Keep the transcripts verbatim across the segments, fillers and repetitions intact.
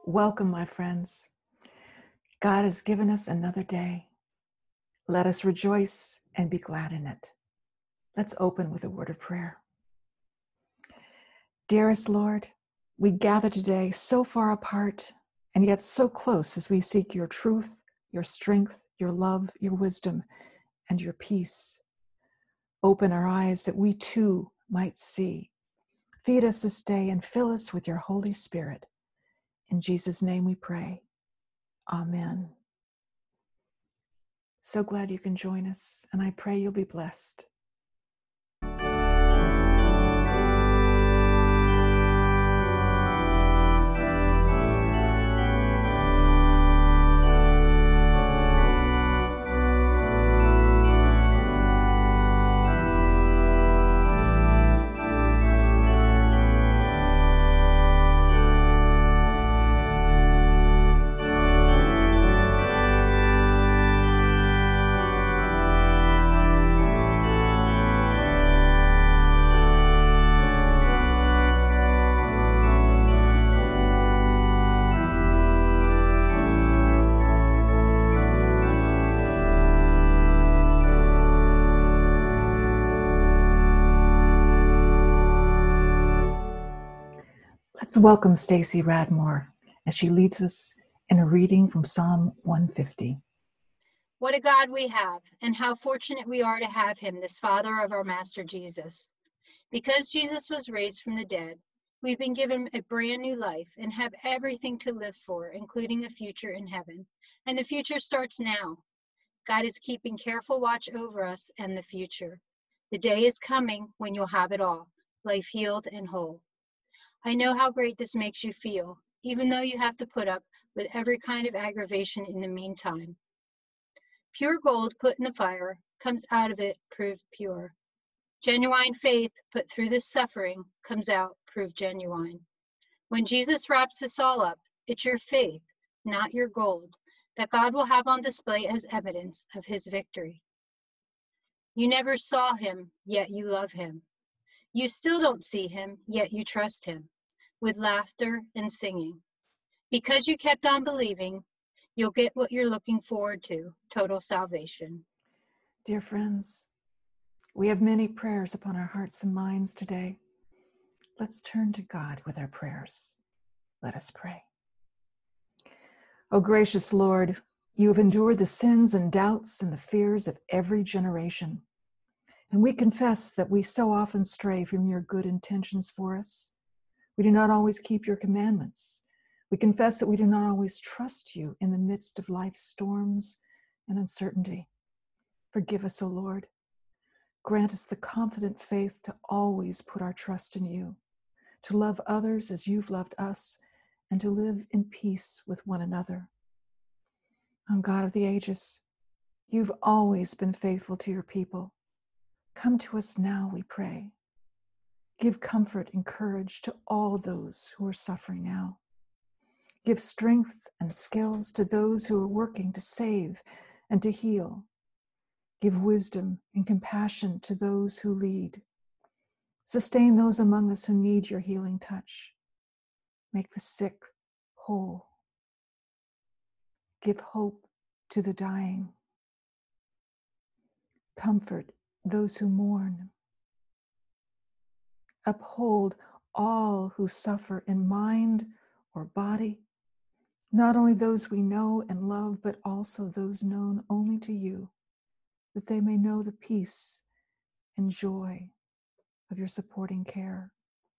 Welcome, my friends. God has given us another day. Let us rejoice and be glad in it. Let's open with a word of prayer. Dearest Lord, we gather today so far apart and yet so close as we seek your truth, your strength, your love, your wisdom, and your peace. Open our eyes that we too might see. Feed us this day and fill us with your Holy Spirit. In Jesus' name we pray. Amen. So glad you can join us, and I pray you'll be blessed. Let's welcome Stacy Radmore as she leads us in a reading from Psalm one fifty. What a God we have, and how fortunate we are to have him, this Father of our Master Jesus. Because Jesus was raised from the dead, we've been given a brand new life and have everything to live for, including a future in heaven. And the future starts now. God is keeping careful watch over us and the future. The day is coming when you'll have it all, life healed and whole. I know how great this makes you feel, even though you have to put up with every kind of aggravation in the meantime. Pure gold put in the fire comes out of it proved pure. Genuine faith put through this suffering comes out proved genuine. When Jesus wraps this all up, it's your faith, not your gold, that God will have on display as evidence of his victory. You never saw him, yet you love him. You still don't see him, yet you trust him, with laughter and singing. Because you kept on believing, you'll get what you're looking forward to, total salvation. Dear friends, we have many prayers upon our hearts and minds today. Let's turn to God with our prayers. Let us pray. O gracious Lord, you have endured the sins and doubts and the fears of every generation. And we confess that we so often stray from your good intentions for us. We do not always keep your commandments. We confess that we do not always trust you in the midst of life's storms and uncertainty. Forgive us, O Lord. Grant us the confident faith to always put our trust in you, to love others as you've loved us, and to live in peace with one another. O God of the ages, you've always been faithful to your people. Come to us now, we pray. Give comfort and courage to all those who are suffering now. Give strength and skills to those who are working to save and to heal. Give wisdom and compassion to those who lead. Sustain those among us who need your healing touch. Make the sick whole. Give hope to the dying. Comfort those who mourn. Uphold all who suffer in mind or body, not only those we know and love, but also those known only to you, that they may know the peace and joy of your supporting care.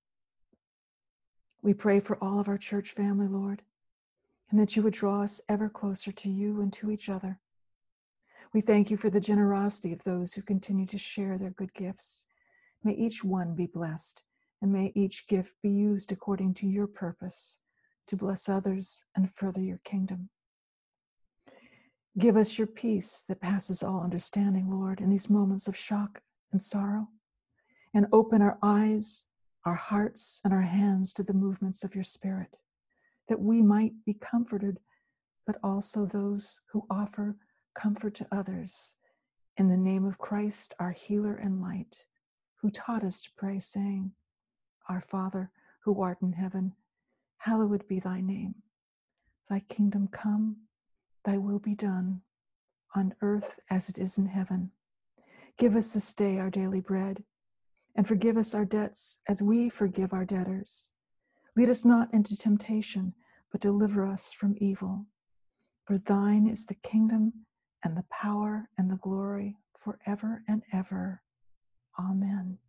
We pray for all of our church family, Lord, and that you would draw us ever closer to you and to each other. We thank you for the generosity of those who continue to share their good gifts. May each one be blessed, and may each gift be used according to your purpose to bless others and further your kingdom. Give us your peace that passes all understanding, Lord, in these moments of shock and sorrow, and open our eyes, our hearts, and our hands to the movements of your Spirit, that we might be comforted, but also those who offer comfort to others. In the name of Christ, our healer and light, who taught us to pray, saying, Our Father, who art in heaven, hallowed be thy name. Thy kingdom come, thy will be done, on earth as it is in heaven. Give us this day our daily bread, and forgive us our debts as we forgive our debtors. Lead us not into temptation, but deliver us from evil. For thine is the kingdom and the power and the glory forever and ever. Amen.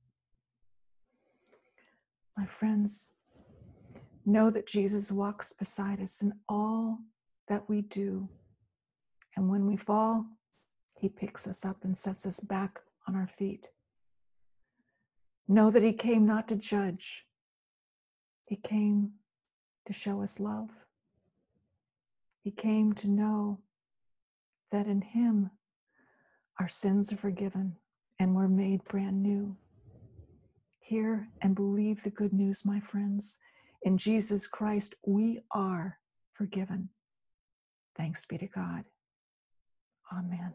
My friends, know that Jesus walks beside us in all that we do. And when we fall, he picks us up and sets us back on our feet. Know that he came not to judge. He came to show us love. He came to know that in him our sins are forgiven and we're made brand new. Hear and believe the good news, my friends. In Jesus Christ, we are forgiven. Thanks be to God. Amen.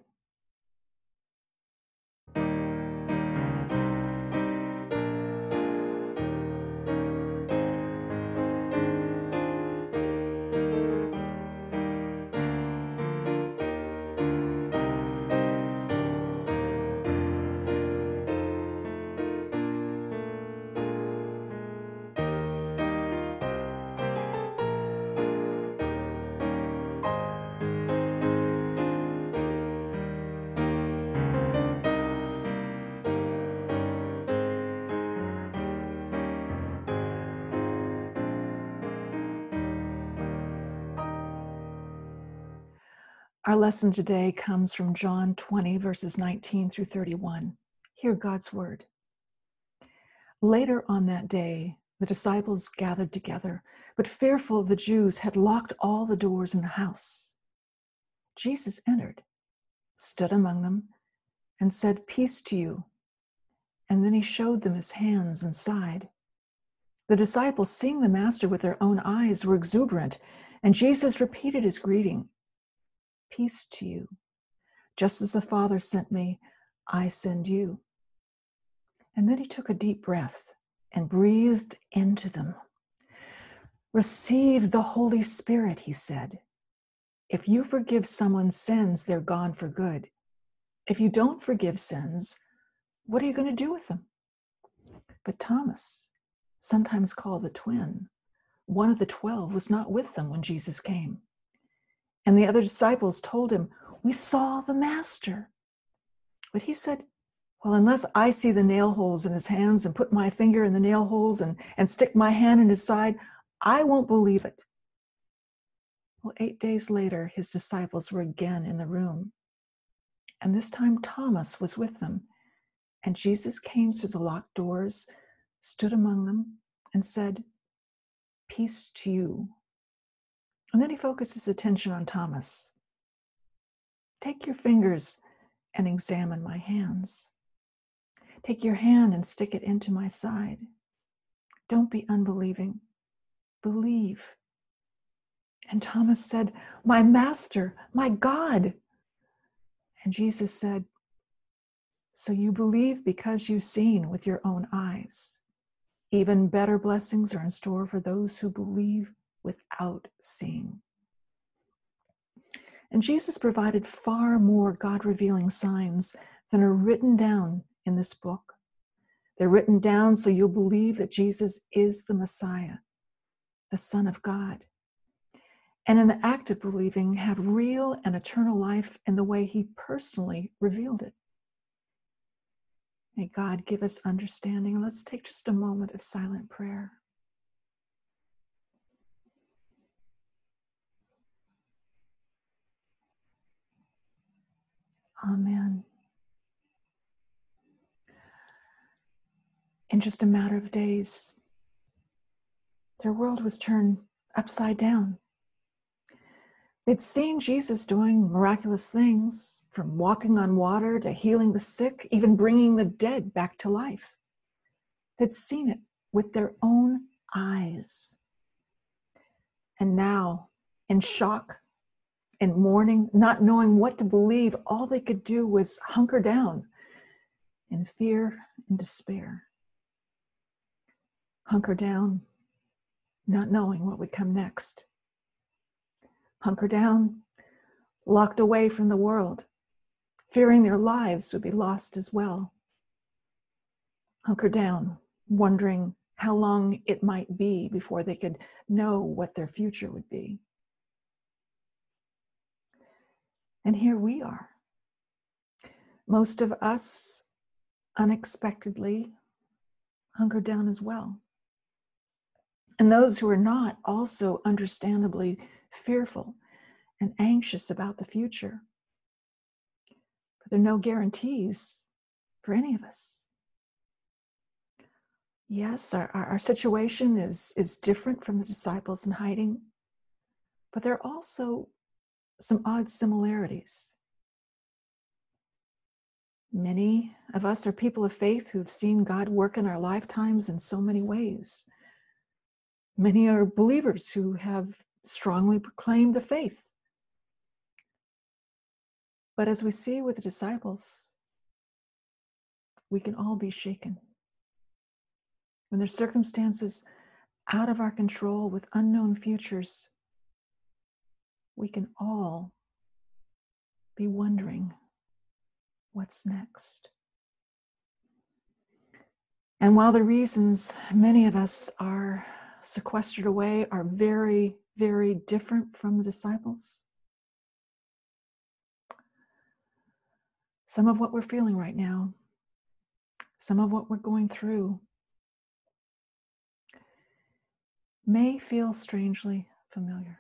Our lesson today comes from John twenty, verses nineteen through thirty-one. Hear God's word. Later on that day, the disciples gathered together, but fearful of the Jews, had locked all the doors in the house. Jesus entered, stood among them, and said, "Peace to you." And then he showed them his hands and side. The disciples, seeing the master with their own eyes, were exuberant, and Jesus repeated his greeting. "Peace to you. Just as the Father sent me, I send you." And then he took a deep breath and breathed into them. "Receive the Holy Spirit," he said. "If you forgive someone's sins, they're gone for good. If you don't forgive sins, what are you going to do with them?" But Thomas, sometimes called the twin, one of the twelve, was not with them when Jesus came. And the other disciples told him, "We saw the Master." But he said, "Well, unless I see the nail holes in his hands and put my finger in the nail holes and, and stick my hand in his side, I won't believe it." Well, eight days later, his disciples were again in the room. And this time Thomas was with them. And Jesus came through the locked doors, stood among them, and said, "Peace to you." And then he focused his attention on Thomas. "Take your fingers and examine my hands. Take your hand and stick it into my side. Don't be unbelieving. Believe." And Thomas said, "My Master, my God." And Jesus said, "So you believe because you've seen with your own eyes. Even better blessings are in store for those who believe without seeing." And Jesus provided far more God-revealing signs than are written down in this book. They're written down so you'll believe that Jesus is the Messiah, the Son of God. And in the act of believing, have real and eternal life in the way he personally revealed it. May God give us understanding. Let's take just a moment of silent prayer. Amen. In just a matter of days, their world was turned upside down. They'd seen Jesus doing miraculous things, from walking on water to healing the sick, even bringing the dead back to life. They'd seen it with their own eyes. And now, in shock and mourning, not knowing what to believe, all they could do was hunker down in fear and despair. Hunker down, not knowing what would come next. hunker down, locked away from the world, fearing their lives would be lost as well. Hunker down, wondering how long it might be before they could know what their future would be. And here we are. Most of us unexpectedly hunker down as well. And those who are not also understandably fearful and anxious about the future. But there are no guarantees for any of us. Yes, our, our, our situation is, is different from the disciples in hiding, but there are also some odd similarities. Many of us are people of faith who have seen God work in our lifetimes in so many ways. Many are believers who have strongly proclaimed the faith. But as we see with the disciples, we can all be shaken. When there's circumstances out of our control with unknown futures, we can all be wondering what's next. And while the reasons many of us are sequestered away are very, very different from the disciples, some of what we're feeling right now, some of what we're going through, may feel strangely familiar.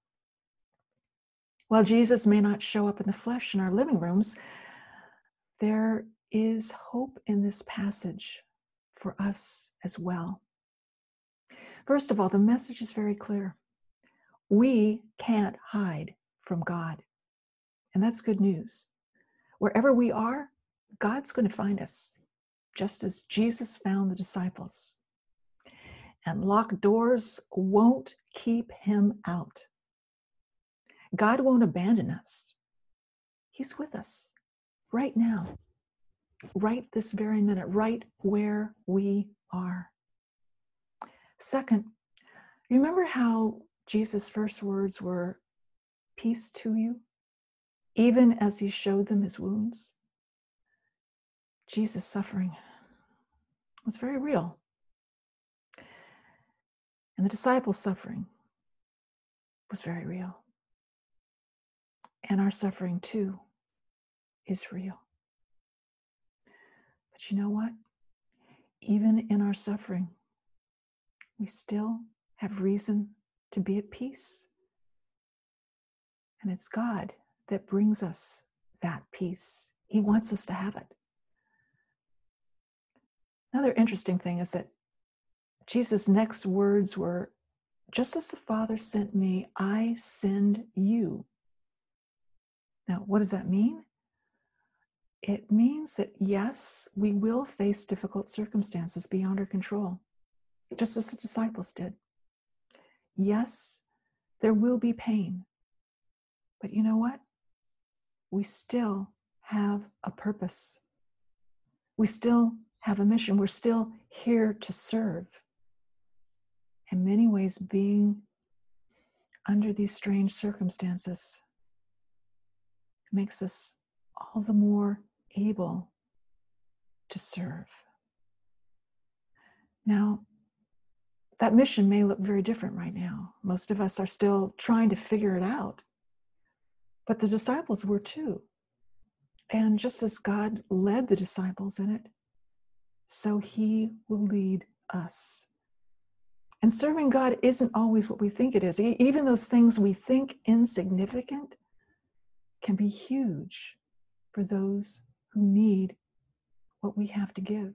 While Jesus may not show up in the flesh in our living rooms, there is hope in this passage for us as well. First of all, the message is very clear. We can't hide from God. And that's good news. Wherever we are, God's going to find us, just as Jesus found the disciples. And locked doors won't keep him out. God won't abandon us. He's with us right now, right this very minute, right where we are. Second, remember how Jesus' first words were, "Peace to you," even as he showed them his wounds? Jesus' suffering was very real. And the disciples' suffering was very real. And our suffering too is real. But you know what? Even in our suffering, we still have reason to be at peace. And it's God that brings us that peace. He wants us to have it. Another interesting thing is that Jesus' next words were, "Just as the Father sent me, I send you." Now, what does that mean? It means that, yes, we will face difficult circumstances beyond our control, just as the disciples did. Yes, there will be pain. But you know what? We still have a purpose. We still have a mission. We're still here to serve. In many ways, being under these strange circumstances makes us all the more able to serve. Now, that mission may look very different right now. Most of us are still trying to figure it out. But the disciples were too. And just as God led the disciples in it, so he will lead us. And serving God isn't always what we think it is. Even those things we think insignificant can be huge for those who need what we have to give.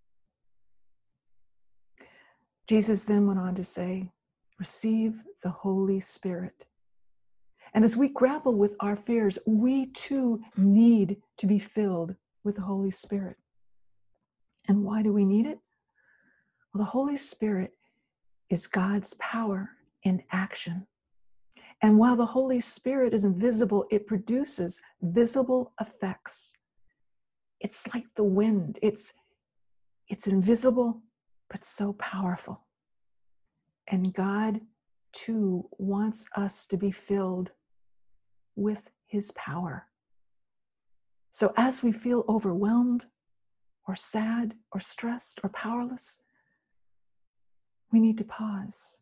Jesus then went on to say, "Receive the Holy Spirit." And as we grapple with our fears, we too need to be filled with the Holy Spirit. And why do we need it? Well, the Holy Spirit is God's power in action. And while the Holy Spirit is invisible, it produces visible effects. It's like the wind. It's, it's invisible, but so powerful. And God too wants us to be filled with his power. So as we feel overwhelmed or sad or stressed or powerless, we need to pause.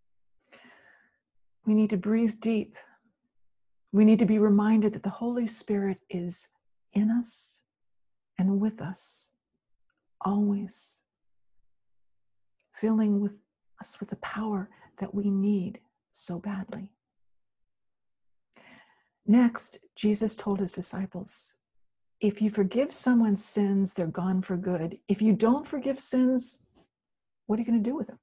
We need to breathe deep. We need to be reminded that the Holy Spirit is in us and with us always, filling with us with the power that we need so badly. Next, Jesus told his disciples, if you forgive someone's sins, they're gone for good. If you don't forgive sins, what are you going to do with them?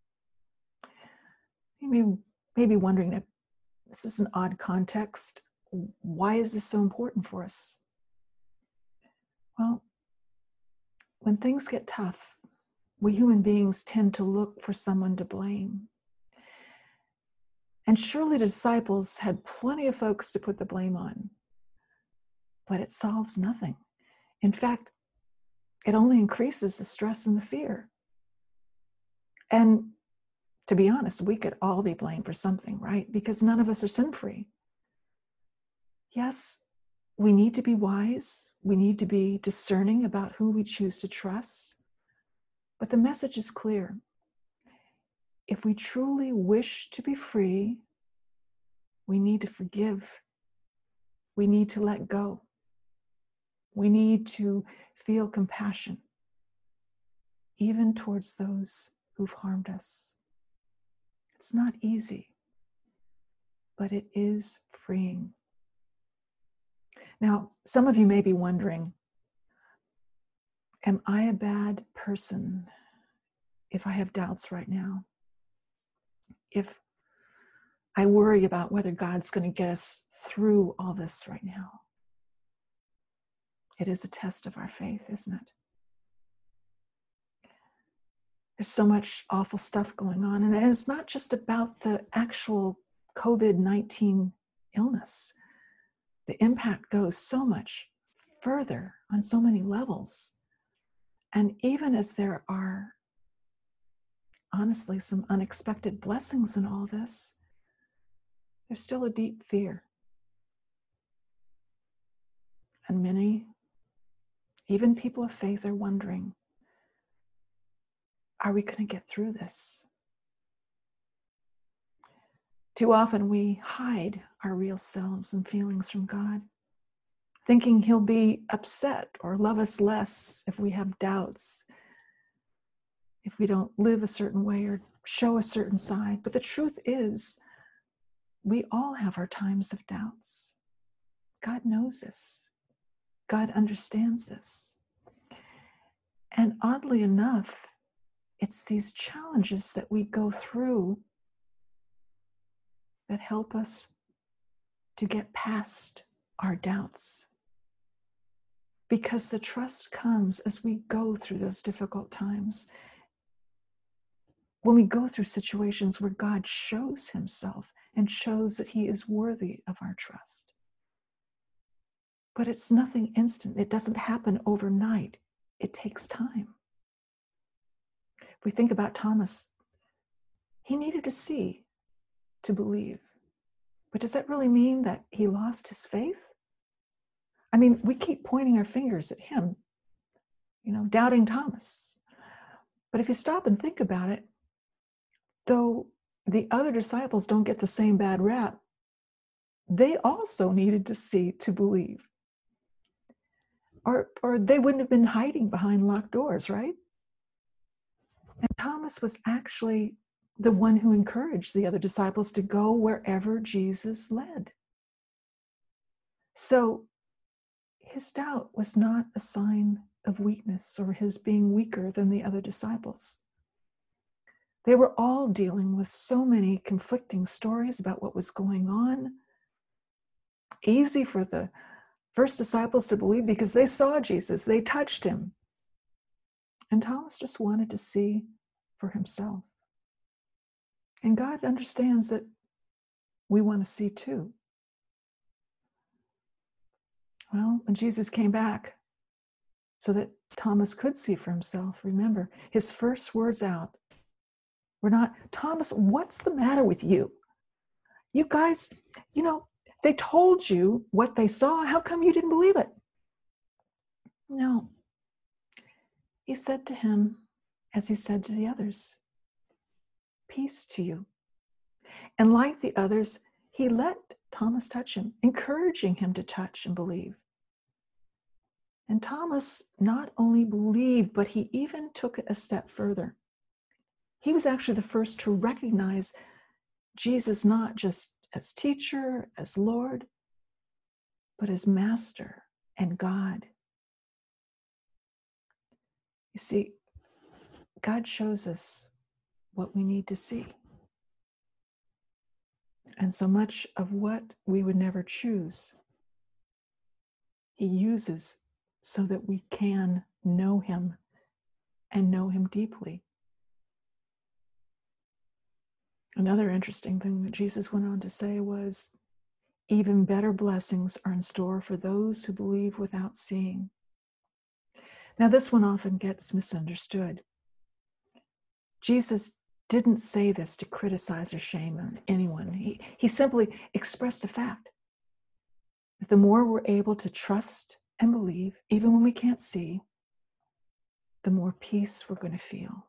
You may, may be wondering, if this is an odd context. Why is this so important for us? Well, when things get tough, we human beings tend to look for someone to blame. And surely the disciples had plenty of folks to put the blame on, but it solves nothing. In fact, it only increases the stress and the fear. And to be honest, we could all be blamed for something, right? Because none of us are sin-free. Yes, we need to be wise. We need to be discerning about who we choose to trust. But the message is clear. If we truly wish to be free, we need to forgive. We need to let go. We need to feel compassion, even towards those who've harmed us. It's not easy, but it is freeing. Now, some of you may be wondering, am I a bad person if I have doubts right now? If I worry about whether God's going to get us through all this right now? It is a test of our faith, isn't it? There's so much awful stuff going on, and it's not just about the actual covid nineteen illness. The impact goes so much further on so many levels. And even as there are, honestly, some unexpected blessings in all this, there's still a deep fear. And many, even people of faith, are wondering, are we going to get through this? Too often we hide our real selves and feelings from God, thinking he'll be upset or love us less if we have doubts, if we don't live a certain way or show a certain side. But the truth is, we all have our times of doubts. God knows this. God understands this. And oddly enough, it's these challenges that we go through that help us to get past our doubts. Because the trust comes as we go through those difficult times. When we go through situations where God shows himself and shows that he is worthy of our trust. But it's nothing instant. It doesn't happen overnight. It takes time. If we think about Thomas, he needed to see to believe. But does that really mean that he lost his faith? I mean, we keep pointing our fingers at him, you know, doubting Thomas. But if you stop and think about it, though the other disciples don't get the same bad rap, they also needed to see to believe. Or, or they wouldn't have been hiding behind locked doors, right? And Thomas was actually the one who encouraged the other disciples to go wherever Jesus led. So his doubt was not a sign of weakness or his being weaker than the other disciples. They were all dealing with so many conflicting stories about what was going on. Easy for the first disciples to believe because they saw Jesus, they touched him. And Thomas just wanted to see for himself. And God understands that we want to see too. Well, when Jesus came back so that Thomas could see for himself, remember, his first words out We're not, Thomas, what's the matter with you? You guys, you know, they told you what they saw. How come you didn't believe it? No. He said to him, as he said to the others, peace to you. And like the others, he let Thomas touch him, encouraging him to touch and believe. And Thomas not only believed, but he even took it a step further. He was actually the first to recognize Jesus not just as teacher, as Lord, but as master and God. You see, God shows us what we need to see. And so much of what we would never choose, he uses so that we can know him and know him deeply. Another interesting thing that Jesus went on to say was, even better blessings are in store for those who believe without seeing. Now, this one often gets misunderstood. Jesus didn't say this to criticize or shame anyone. He, he simply expressed a fact that the more we're able to trust and believe, even when we can't see, the more peace we're going to feel.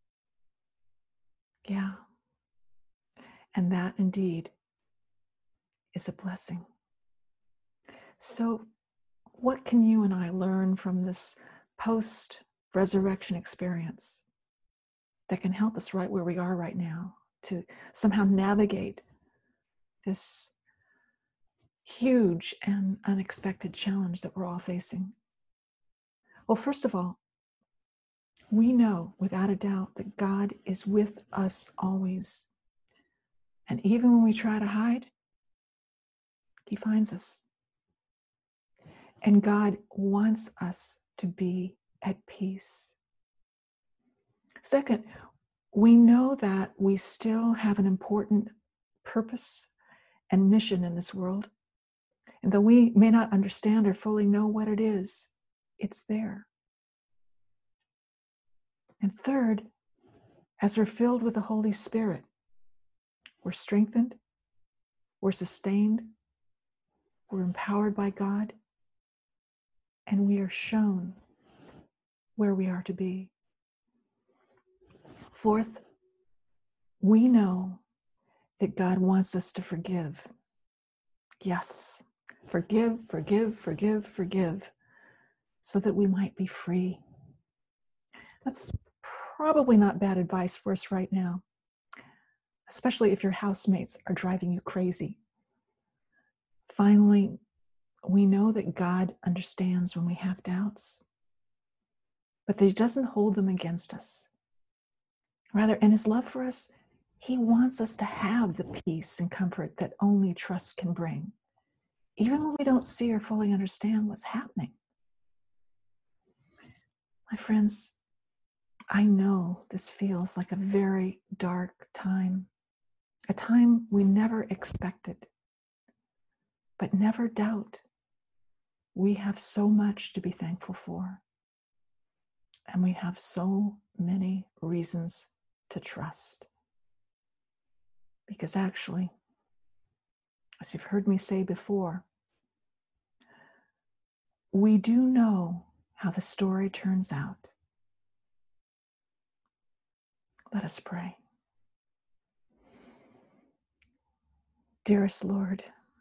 Yeah. And that indeed is a blessing. So, what can you and I learn from this post-resurrection experience that can help us right where we are right now to somehow navigate this huge and unexpected challenge that we're all facing? Well, first of all, we know without a doubt that God is with us always. And even when we try to hide, he finds us. And God wants us to be at peace. Second, we know that we still have an important purpose and mission in this world. And though we may not understand or fully know what it is, it's there. And third, as we're filled with the Holy Spirit, we're strengthened, we're sustained, we're empowered by God, and we are shown where we are to be. Fourth, we know that God wants us to forgive. Yes, forgive, forgive, forgive, forgive, so that we might be free. That's probably not bad advice for us right now, especially if your housemates are driving you crazy. Finally, we know that God understands when we have doubts, but that he doesn't hold them against us. Rather, in his love for us, he wants us to have the peace and comfort that only trust can bring, even when we don't see or fully understand what's happening. My friends, I know this feels like a very dark time, a time we never expected, but never doubt we have so much to be thankful for, and we have so many reasons to trust. Because actually, as you've heard me say before, we do know how the story turns out. Let us pray. Dearest Lord,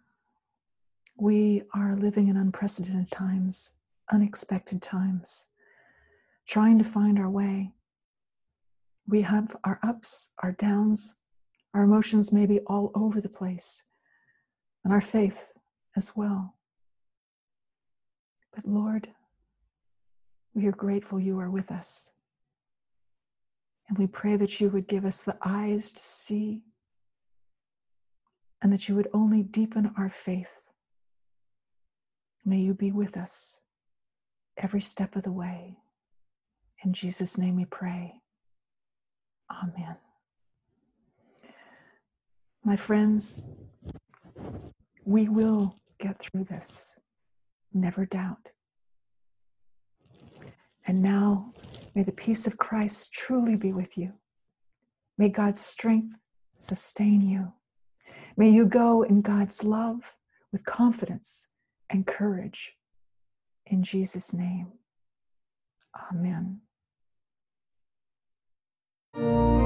we are living in unprecedented times, unexpected times, trying to find our way. We have our ups, our downs, our emotions may be all over the place, and our faith as well. But Lord, we are grateful you are with us. And we pray that you would give us the eyes to see, and that you would only deepen our faith. May you be with us every step of the way. In Jesus' name we pray. Amen. My friends, we will get through this. Never doubt. And now, may the peace of Christ truly be with you. May God's strength sustain you. May you go in God's love with confidence and courage. In Jesus' name, amen.